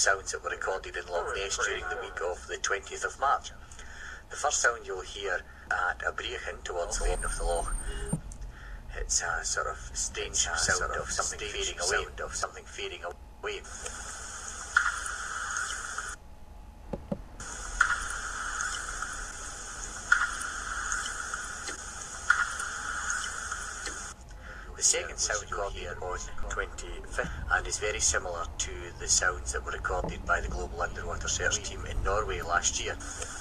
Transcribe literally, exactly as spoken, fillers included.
sounds that were recorded in Loch Ness during the week of the twentieth of March. The first sound you'll hear at Abriachan towards the end of the loch. It's a sort of strange sound, sound of something fading away. Sound of something fading away. The second sound recorded on twenty-fifth and is very similar to the sounds that were recorded by the Global Underwater Search Team in Norway last year.